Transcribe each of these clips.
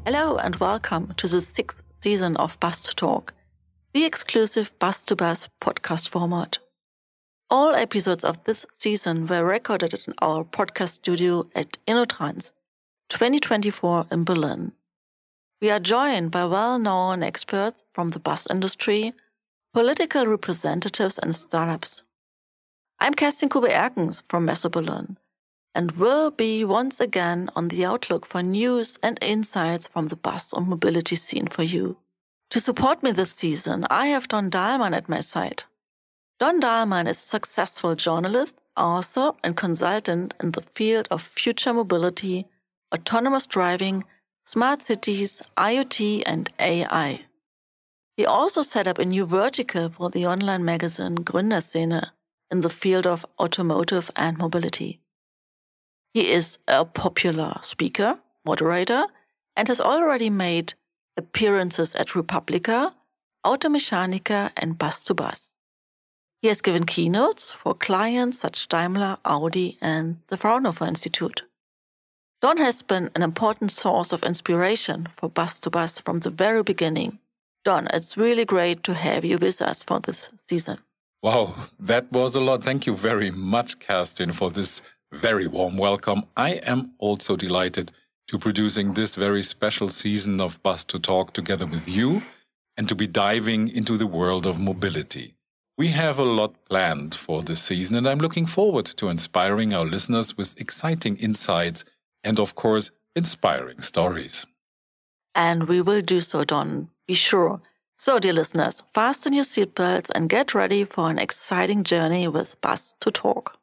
Hello and welcome to the 6th season of Bus to Talk, the exclusive bus-to-bus podcast format. All episodes of this season were recorded in our podcast studio at InnoTrans 2024 in Berlin. We are joined by well-known experts from the bus industry, political representatives and startups. I'm Kerstin Kube-Erkens from Messe Berlin and will be once again on the outlook for news and insights from the bus and mobility scene for you. To support me this season, I have Don Dahlmann at my side. Don Dahlmann is a successful journalist, author, and consultant in the field of future mobility, autonomous driving, smart cities, IoT, and AI. He also set up a new vertical for the online magazine Gründerszene in the field of automotive and mobility. He is a popular speaker, moderator, and has already made appearances at Republica, Automechanika, and Bus to Bus. He has given keynotes for clients such as Daimler, Audi, and the Fraunhofer Institute. Don has been an important source of inspiration for Bus to Bus from the very beginning. Don, it's really great to have you with us for this season. Wow, that was a lot. Thank you very much, Kerstin, for this very warm welcome. I am also delighted to producing this very special season of Bus to Talk together with you and to be diving into the world of mobility. We have a lot planned for this season, and I'm looking forward to inspiring our listeners with exciting insights and, of course, inspiring stories. And we will do so, Don. Be sure. So, dear listeners, fasten your seatbelts and get ready for an exciting journey with Bus to Talk.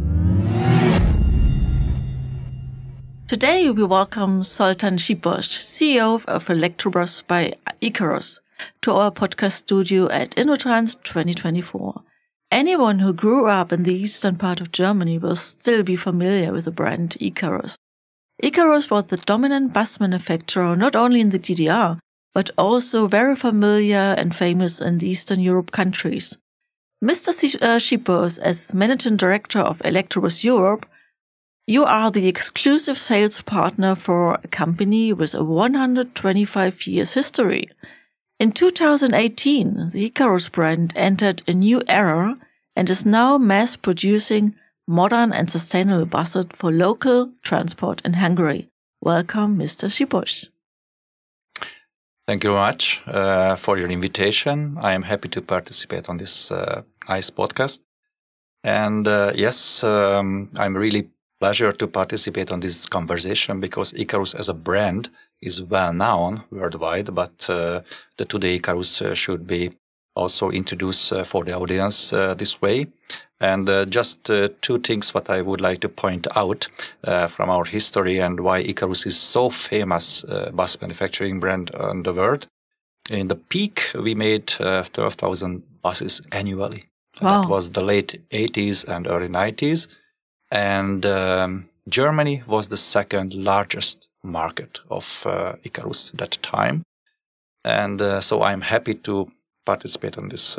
Today, we welcome Zoltan Szipocs, CEO of Electrobus by Icarus, to our podcast studio at InnoTrans 2024. Anyone who grew up in the eastern part of Germany will still be familiar with the brand Icarus. Icarus was the dominant bus manufacturer not only in the DDR, but also very familiar and famous in the Eastern Europe countries. Mr. Szipocs, as Managing Director of Electrobus Europe, you are the exclusive sales partner for a company with a 125 years history. In 2018, the Icarus brand entered a new era and is now mass-producing modern and sustainable buses for local transport in Hungary. Welcome, Mr. Szipocs. Thank you very much for your invitation. I am happy to participate on this nice podcast. And I'm really pleasure to participate on this conversation because Icarus as a brand is well known worldwide, but today Icarus should be also introduced for the audience this way. And just two things what I would like to point out from our history and why Icarus is so famous bus manufacturing brand in the world. In the peak, we made 12,000 buses annually. Wow. That was the late 80s and early 90s. And Germany was the second largest market of Icarus at that time. And so I'm happy to participate on this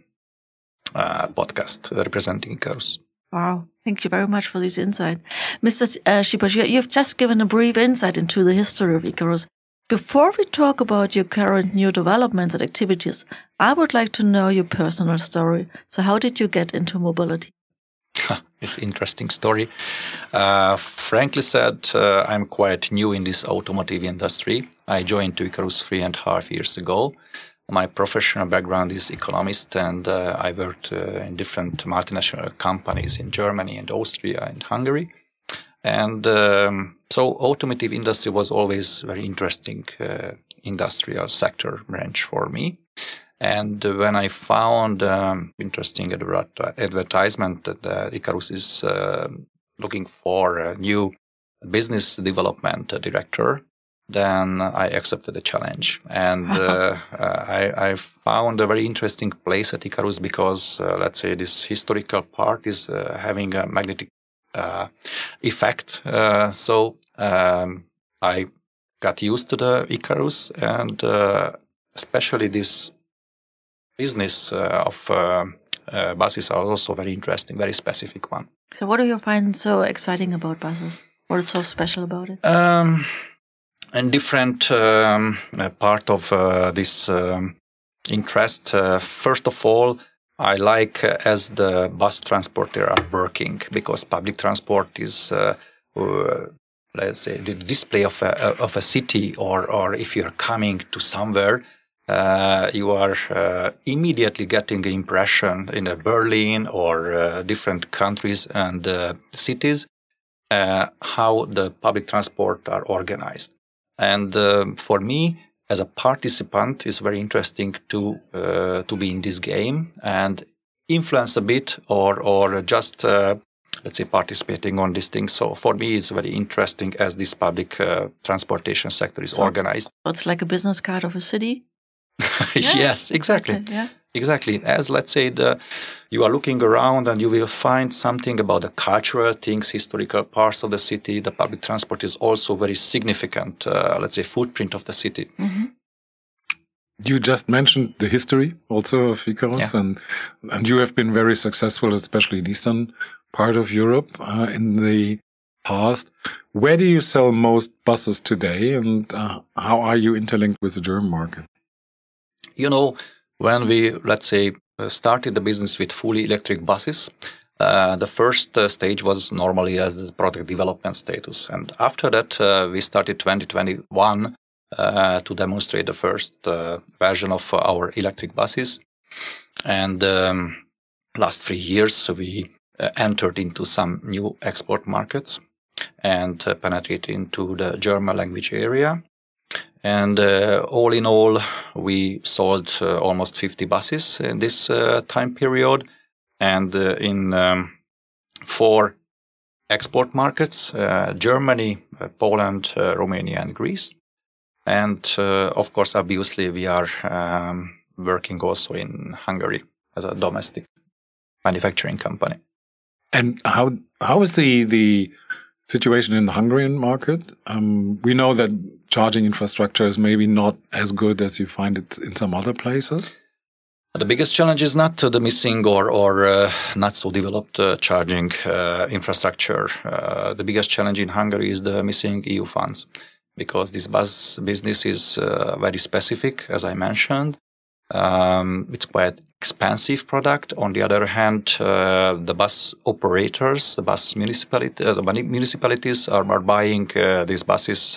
podcast representing Icarus. Wow. Thank you very much for this insight. Mr. Szipocs, you've just given a brief insight into the history of Icarus. Before we talk about your current new developments and activities, I would like to know your personal story. So how did you get into mobility? It's an interesting story. Frankly said, I'm quite new in this automotive industry. I joined Icarus 3.5 years ago. My professional background is economist, and I worked in different multinational companies in Germany and Austria and Hungary. And so automotive industry was always very interesting industrial sector branch for me. And when I found interesting advertisement that Icarus is looking for a new business development director, then I accepted the challenge. And I found a very interesting place at Icarus because, let's say, this historical part is having a magnetic effect. So I got used to the Icarus, and especially this business of buses are also very interesting, very specific one. So what do you find so exciting about buses? What is so special about it? And different part of this interest. First of all, I like as the bus transporter are working, because public transport is, let's say, the display of a city, or if you're coming to somewhere, you are immediately getting an impression in Berlin or different countries and cities how the public transport are organized. And for me, as a participant, it's very interesting to be in this game and influence a bit, or just let's say participating on these things. So for me, it's very interesting as this public transportation sector is organized. It's like a business card of a city. Yes, exactly. Okay, yeah. Exactly. As let's say you are looking around and you will find something about the cultural things, historical parts of the city. The public transport is also very significant, let's say, footprint of the city. Mm-hmm. You just mentioned the history also of Icarus, and you have been very successful, especially in eastern part of Europe in the past. Where do you sell most buses today, and how are you interlinked with the German market? You know, when we, let's say, started the business with fully electric buses, the first stage was normally as the product development status. And after that, we started 2021 to demonstrate the first version of our electric buses. And last 3 years, we entered into some new export markets and penetrated into the German language area. And all in all, we sold almost 50 buses in this time period, and in 4 export markets, Germany, Poland, Romania, and Greece. And of course, obviously, we are working also in Hungary as a domestic manufacturing company. And how is the situation in the Hungarian market? We know that charging infrastructure is maybe not as good as you find it in some other places. The biggest challenge is not the missing or not so developed charging infrastructure. The biggest challenge in Hungary is the missing EU funds, because this bus business is very specific, as I mentioned. It's quite expensive product. On the other hand, the bus operators, the municipalities are buying these buses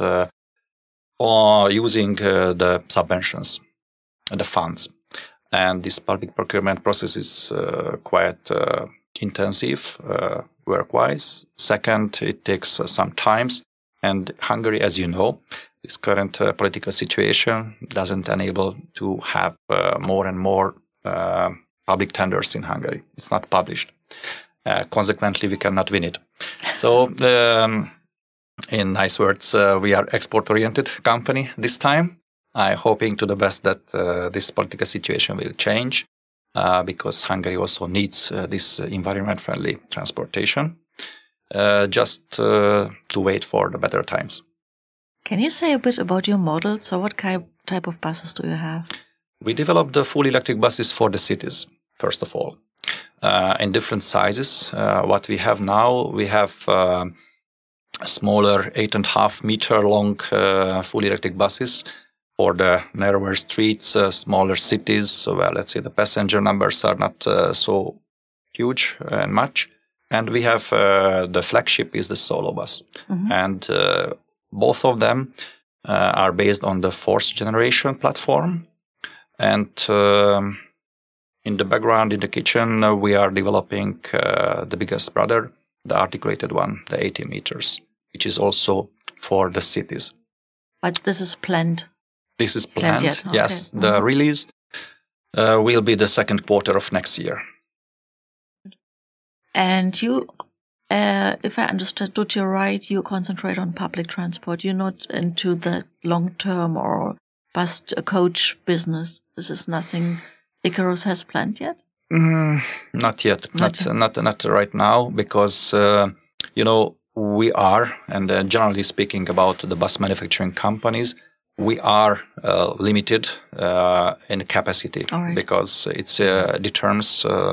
or using the subventions and the funds. And this public procurement process is quite intensive work-wise. Second, it takes some time. And Hungary, as you know, this current political situation doesn't enable to have more and more public tenders in Hungary. It's not published. Consequently, we cannot win it. So, in nice words, we are export-oriented company this time. I'm hoping to the best that this political situation will change because Hungary also needs this environment-friendly transportation. Just to wait for the better times. Can you say a bit about your model? So what type of buses do you have? We developed the full electric buses for the cities, first of all, in different sizes. What we have now, we have smaller 8.5 meter long full electric buses for the narrower streets, smaller cities, where let's say the passenger numbers are not so huge and much. And we have the flagship is the Solo bus. Mm-hmm. And both of them are based on the 4th generation platform. And in the background, in the kitchen, we are developing the biggest brother, the articulated one, the 80 meters, which is also for the cities. But this is planned? This is planned, yet? Okay. Yes. Mm-hmm. The release will be the second quarter of next year. And you, if I understood you right, you concentrate on public transport. You're not into the long-term or bus coach business. This is nothing Icarus has planned yet? Not yet. Not right now, because, we are, and generally speaking about the bus manufacturing companies, we are limited in capacity, right, because it's determines.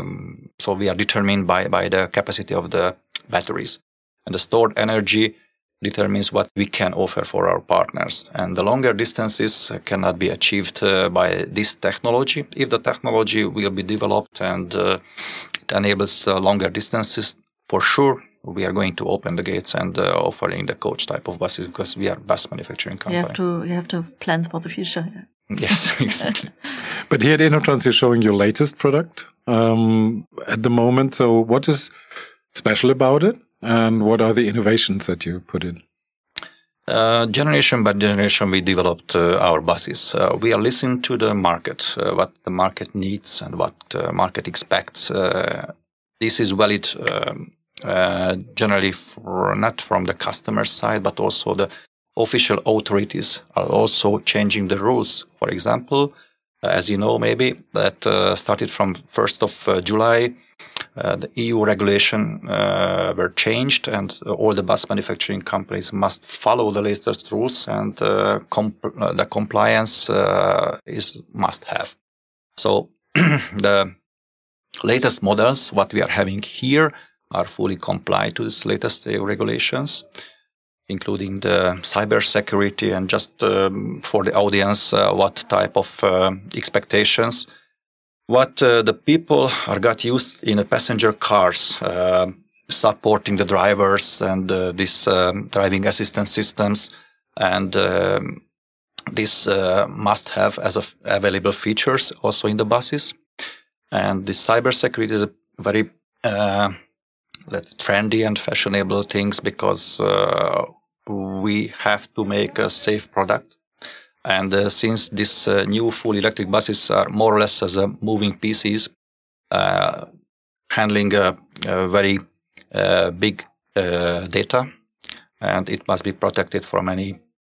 So we are determined by the capacity of the batteries, and the stored energy determines what we can offer for our partners. And the longer distances cannot be achieved by this technology. If the technology will be developed and it enables longer distances, for sure, we are going to open the gates and offering the coach type of buses because we are bus manufacturing company. You have to have plans for the future. Yeah. Yes, exactly. But here at InnoTrans, you're showing your latest product at the moment. So what is special about it? And what are the innovations that you put in? Generation by generation, we developed our buses. We are listening to the market, what the market needs and what the market expects. This is valid generally not from the customer side, but also the official authorities are also changing the rules. For example, as you know, maybe that started from 1st of July, the EU regulation were changed, and all the bus manufacturing companies must follow the latest rules, and the compliance is must have. So the latest models, what we are having here, are fully compliant to this latest EU regulations, including the cybersecurity. And just for the audience, what type of expectations, what the people are got used in the passenger cars, supporting the drivers and this driving assistance systems, and this must have as of available features also in the buses. And the cybersecurity is a very trendy and fashionable things because we have to make a safe product. And since these new full electric buses are more or less as a moving pieces, handling a very big data, and it must be protected from any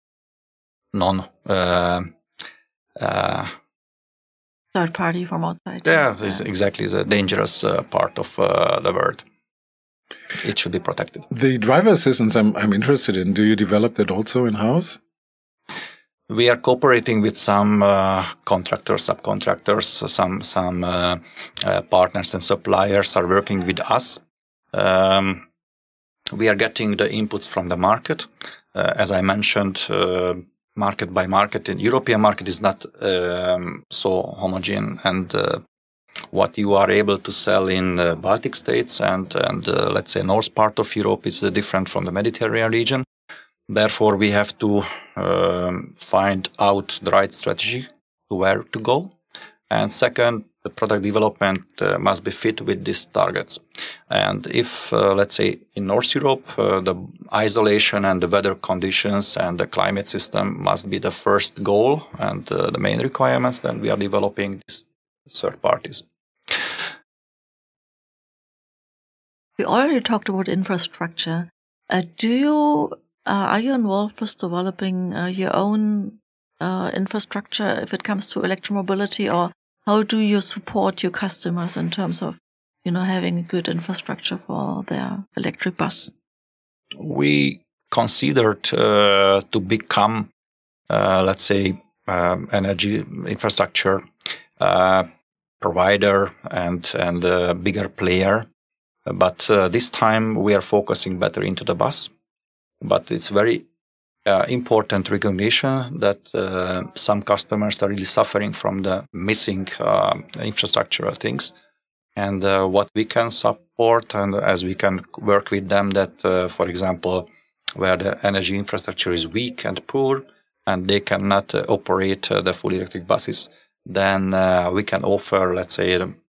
third party from outside. Yeah, it's exactly the dangerous part of the world. It should be protected. The driver assistance I'm interested in. Do you develop that also in-house? We are cooperating with some contractors, subcontractors, some partners and suppliers are working with us. We are getting the inputs from the market. As I mentioned, market by market, in European market is not so homogeneous, and what you are able to sell in Baltic states and let's say north part of Europe is different from the Mediterranean region. Therefore, we have to find out the right strategy to where to go. And second, the product development must be fit with these targets. And if, let's say, in North Europe, the isolation and the weather conditions and the climate system must be the first goal and the main requirements, then we are developing these third parties. We already talked about infrastructure. Are you involved with developing your own infrastructure if it comes to electromobility, or how do you support your customers in terms of, having a good infrastructure for their electric bus? We considered to become, let's say, energy infrastructure provider and a bigger player. But this time we are focusing better into the bus. But it's very important recognition that some customers are really suffering from the missing infrastructural things. And what we can support, and as we can work with them, that, for example, where the energy infrastructure is weak and poor, and they cannot operate the full electric buses, then we can offer, let's say,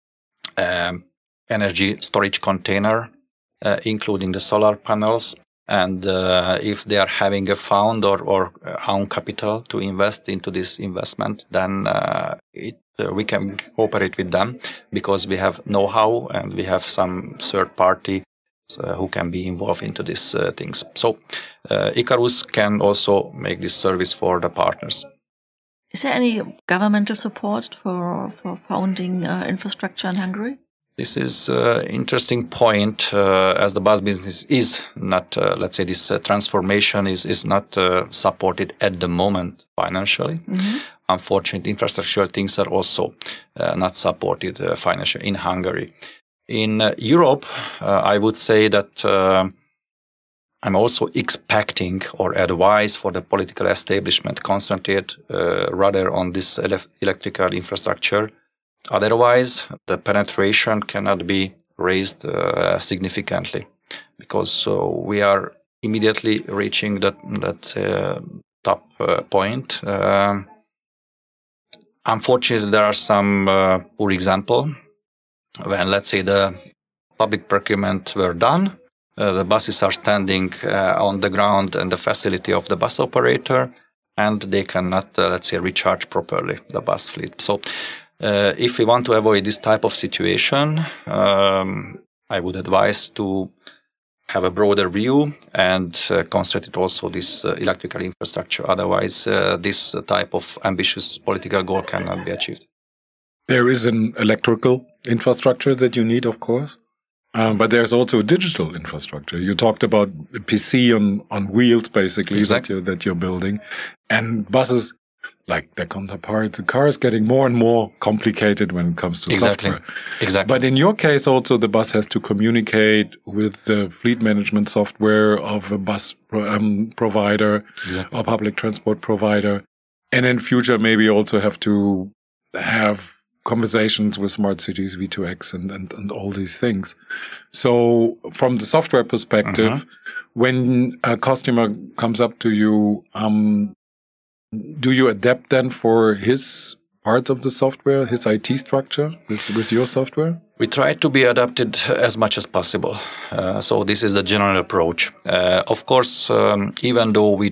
energy storage container, including the solar panels. And if they are having a fund or own capital to invest into this investment, then we can cooperate with them because we have know-how and we have some third party who can be involved into these things. So Icarus can also make this service for the partners. Is there any governmental support for founding infrastructure in Hungary? This is an interesting point, as the bus business is not, let's say, this transformation is not supported at the moment financially. Mm-hmm. Unfortunately, infrastructural things are also not supported financially in Hungary. In Europe, I would say that I'm also expecting or advise for the political establishment concentrate rather on this electrical infrastructure. Otherwise, the penetration cannot be raised significantly, because we are immediately reaching that top point. Unfortunately, there are some poor examples when, let's say, the public procurement were done. The buses are standing on the ground and the facility of the bus operator, and they cannot, let's say, recharge properly the bus fleet. So if we want to avoid this type of situation, I would advise to have a broader view and concentrate also this electrical infrastructure. Otherwise, this type of ambitious political goal cannot be achieved. There is an electrical infrastructure that you need, of course, but there's also a digital infrastructure. You talked about a PC on wheels, basically, exactly. that you're building. And buses, like their counterpart, the car is getting more and more complicated when it comes to software. Exactly. But in your case, also, the bus has to communicate with the fleet management software of a bus provider or public transport provider. And in future, maybe also have to have conversations with smart cities, V2X, and all these things. So from the software perspective, when a customer comes up to you, do you adapt then for his part of the software, his IT structure with your software? We try to be adapted as much as possible. So this is the general approach. Of course, even though we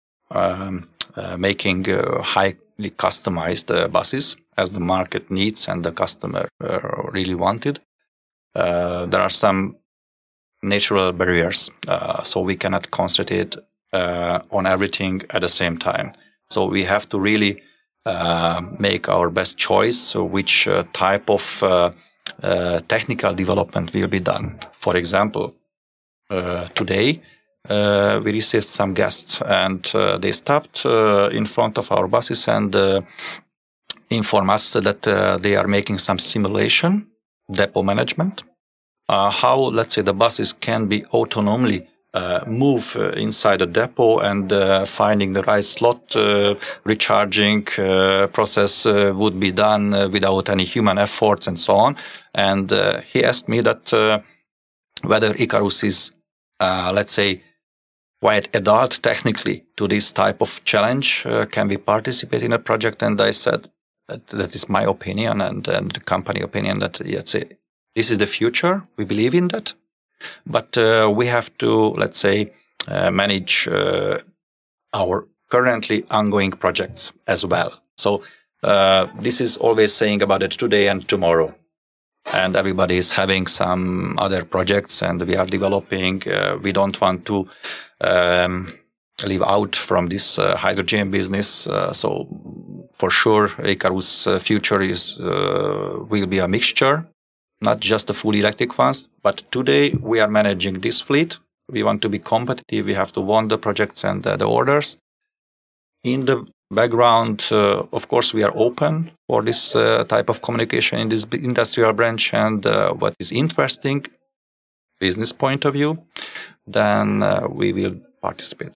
making highly customized buses as the market needs and the customer really wanted, there are some natural barriers. So we cannot concentrate on everything at the same time. So we have to really make our best choice. So which type of technical development will be done. For example, today we received some guests, and they stopped in front of our buses and inform us that they are making some simulation, depot management, how, let's say, the buses can be autonomously move inside a depot and finding the right slot, recharging process would be done without any human efforts and so on. And he asked me that whether Icarus is, let's say, quite adult technically to this type of challenge, can we participate in a project? And I said, that is my opinion and the company opinion, that this is the future. We believe in that. But we have to, let's say, manage our currently ongoing projects as well. So this is always saying about it today and tomorrow. And everybody is having some other projects, and we are developing. We don't want to leave out from this hydrogen business. So for sure, Icarus' future will be a mixture, not just the fully electric ones. But today we are managing this fleet. We want to be competitive. We have to win the projects and the orders. In the background, of course, we are open for this type of communication in this industrial branch. And what is interesting, business point of view, then we will participate.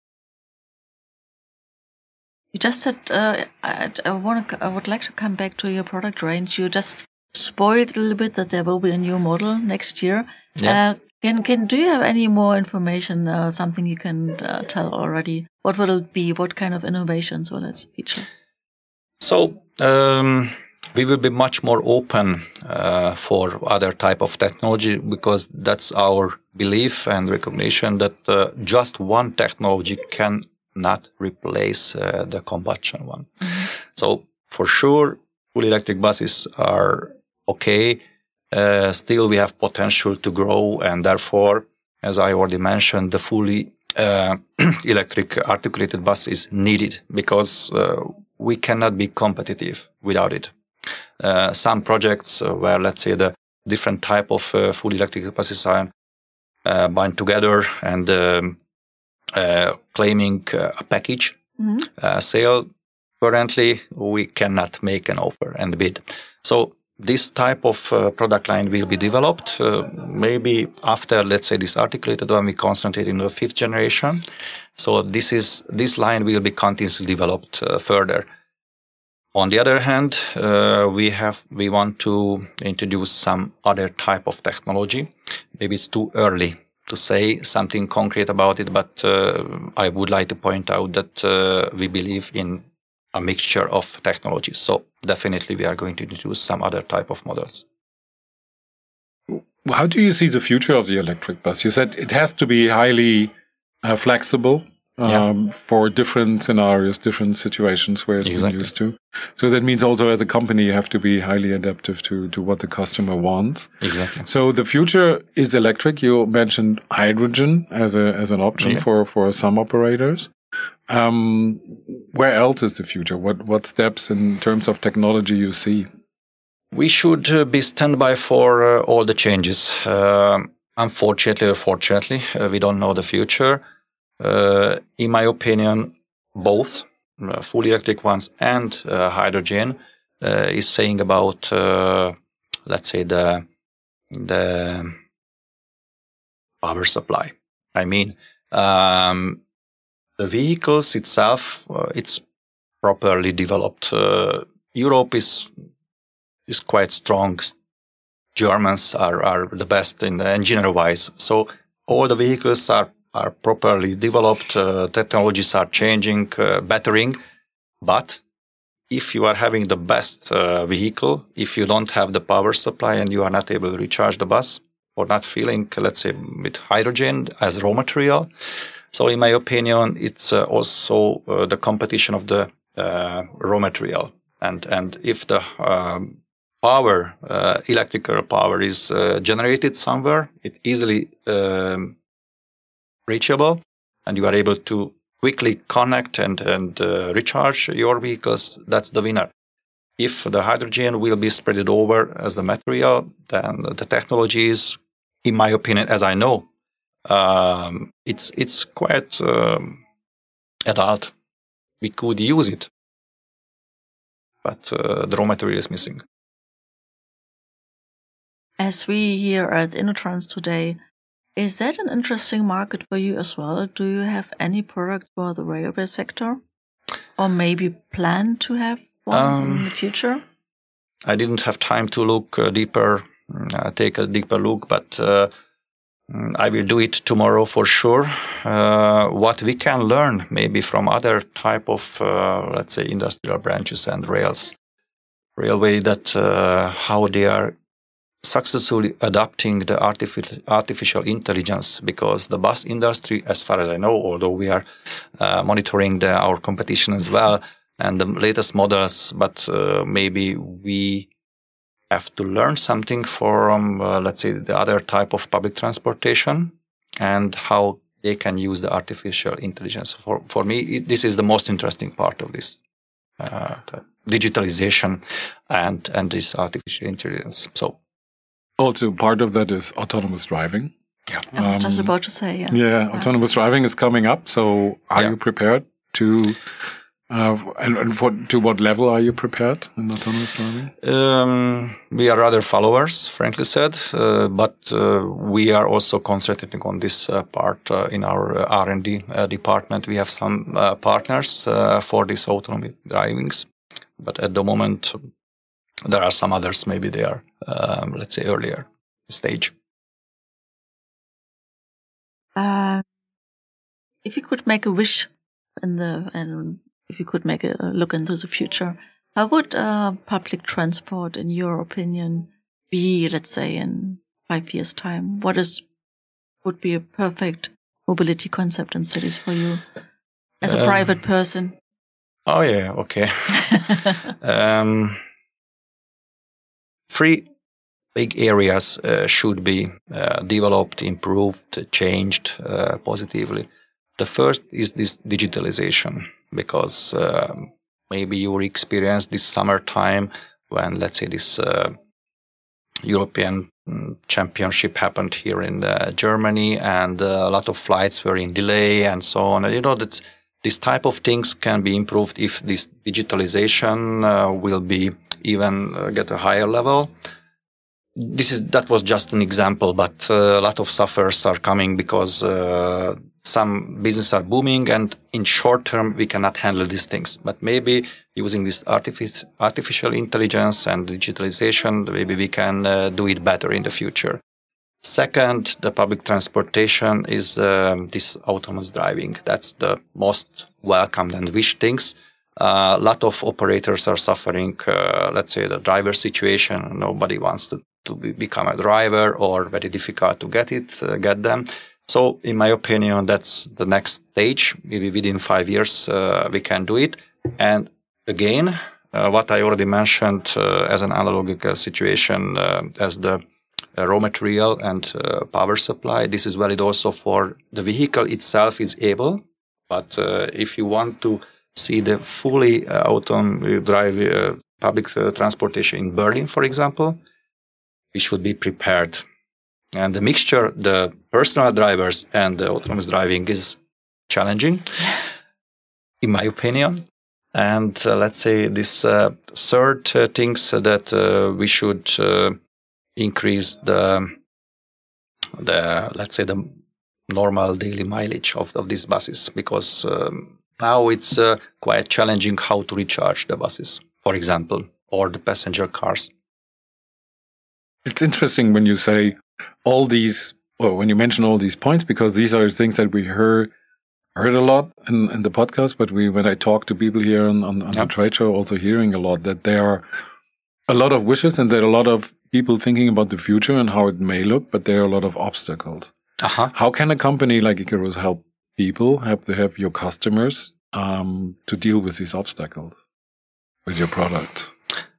You just said I would like to come back to your product range. You just spoiled a little bit that there will be a new model next year. Yeah. Do you have any more information? Something you can tell already? What will it be? What kind of innovations will it feature? So we will be much more open for other type of technology, because that's our belief and recognition that just one technology cannot replace the combustion one. Mm-hmm. So for sure, full electric buses are okay. Still, we have potential to grow, and therefore, as I already mentioned, the fully electric articulated bus is needed, because we cannot be competitive without it. Some projects where, let's say, the different type of fully electric buses are bind together and claiming a package sale, currently we cannot make an offer and bid. So this type of product line will be developed. Maybe after, let's say, this articulated one, we concentrate in the 5th generation. So this line will be continuously developed further. On the other hand, we want to introduce some other type of technology. Maybe it's too early to say something concrete about it, but I would like to point out that we believe in a mixture of technologies. So definitely we are going to introduce some other type of models. How do you see the future of the electric bus? You said it has to be highly flexible for different scenarios, different situations where it's been used to. So that means also as a company, you have to be highly adaptive to what the customer wants. Exactly. So the future is electric. You mentioned hydrogen as an option for some operators. Where else is the future? What steps in terms of technology you see? We should be standby for all the changes. Unfortunately or fortunately, we don't know the future. In my opinion, both fully electric ones and hydrogen is saying about, let's say, the power supply. I mean, the vehicles itself, it's properly developed. Europe is quite strong. Germans are the best in the engineer-wise. So all the vehicles are properly developed. Technologies are changing, bettering. But if you are having the best vehicle, if you don't have the power supply and you are not able to recharge the bus or not filling, let's say, with hydrogen as raw material, so in my opinion, it's also the competition of the raw material. And if the electrical power is generated somewhere, it's easily reachable, and you are able to quickly connect and recharge your vehicles, that's the winner. If the hydrogen will be spread over as the material, then the technology is, in my opinion, as I know, it's quite adult. We could use it, but the raw material is missing. As we here at InnoTrans today, is that an interesting market for you as well? Do you have any product for the railway sector? Or maybe plan to have one in the future? I didn't have time to look deeper, take a deeper look, but I will do it tomorrow for sure. What we can learn maybe from other type of, let's say, industrial branches and railway, that how they are successfully adapting the artificial intelligence, because the bus industry, as far as I know, although we are monitoring our competition as well and the latest models, but maybe we have to learn something from, let's say, the other type of public transportation and how they can use the artificial intelligence. For me, this is the most interesting part of this digitalization and this artificial intelligence. So. Also, part of that is autonomous driving. Yeah, I was just about to say, autonomous driving is coming up. So, are you prepared to, to what level are you prepared in autonomous driving? We are rather followers, frankly said, but we are also concentrating on this part in our R&D department. We have some partners for these autonomous drivings, but at the moment, there are some others, maybe they are, let's say, earlier stage. If you could make a wish and if you could make a look into the future, how would public transport, in your opinion, be, let's say, in 5 years' time? What would be a perfect mobility concept in cities for you as a private person? Oh, yeah, okay. 3 big areas should be developed, improved, changed positively. The first is this digitalization, because maybe you experienced this summertime when, let's say, this European Championship happened here in Germany, and a lot of flights were in delay and so on. And, that This type of things can be improved if this digitalization will be even get a higher level. That was just an example, but a lot of sufferers are coming because some businesses are booming, and in short term we cannot handle these things. But maybe using this artificial intelligence and digitalization, maybe we can do it better in the future. Second, the public transportation is this autonomous driving. That's the most welcomed and wished things. A lot of operators are suffering, let's say, the driver situation. Nobody wants to become a driver, or very difficult to get them. So, in my opinion, that's the next stage. Maybe within 5 years, we can do it. And again, what I already mentioned as an analogical situation, as the raw material and power supply, this is valid also for the vehicle itself is able. But if you want to see the fully autonomous drive public transportation in Berlin, for example, we should be prepared. And the mixture, the personal drivers and the autonomous driving is challenging, in my opinion. And let's say this third things that we should increase the let's say the normal daily mileage of these buses, because now it's quite challenging how to recharge the buses, for example, or the passenger cars. It's interesting when you say all these, or when you mention all these points, because these are things that we heard a lot in the podcast, but when I talk to people here on the trade show, also hearing a lot that there are a lot of wishes and there are a lot of people thinking about the future and how it may look, but there are a lot of obstacles. How can a company like Icarus help your customers to deal with these obstacles with your product?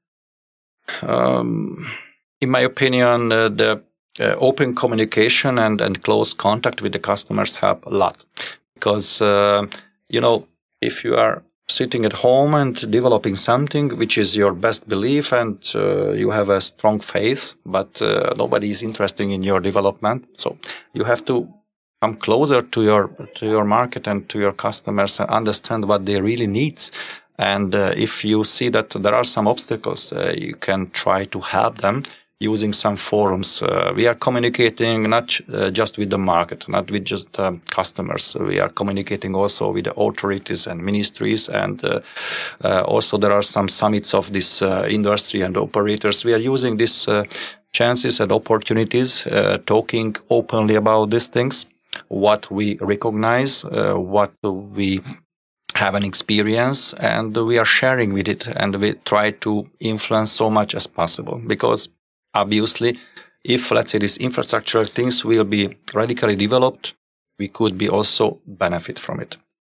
In my opinion, the open communication and close contact with the customers help a lot. Because, if you are sitting at home and developing something which is your best belief and you have a strong faith, but nobody is interested in your development, so you have to come closer to your market and to your customers and understand what they really need. And if you see that there are some obstacles, you can try to help them using some forums. We are communicating not just with the market, not with just customers. We are communicating also with the authorities and ministries, and also there are some summits of this industry and operators. We are using these chances and opportunities, talking openly about these things, what we recognize, what we have an experience, and we are sharing with it, and we try to influence so much as possible, because obviously, if, let's say, these infrastructural things will be radically developed, we could be also benefit from it.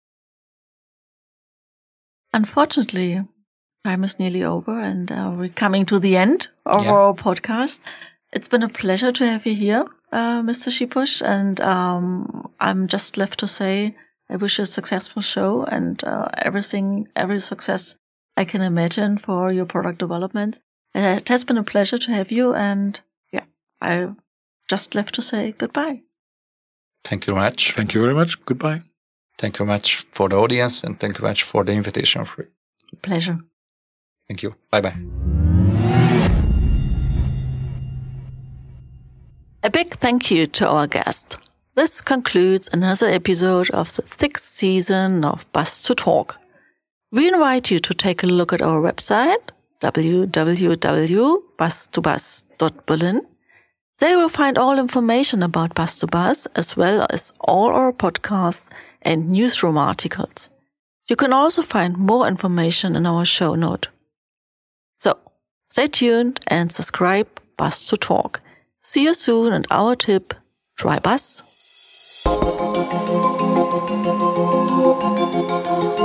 Unfortunately, time is nearly over, and we're coming to the end of our podcast. It's been a pleasure to have you here, Mr. Sipos, and I'm just left to say I wish you a successful show and every success I can imagine for your product development. It has been a pleasure to have you, and I just left to say goodbye. Thank you very much. Thank you very much. Goodbye. Thank you very much for the audience, and thank you very much for the invitation. Pleasure. Thank you. Bye-bye. A big thank you to our guest. This concludes another episode of the 6th season of Bus2Talk. We invite you to take a look at our website, www.bus2bus.berlin. There you will find all information about Bus2Bus, as well as all our podcasts and newsroom articles. You can also find more information in our show note. So, stay tuned and subscribe Bus2Talk. See you soon, and our tip, try Bus.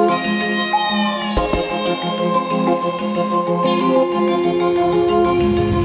Thank you.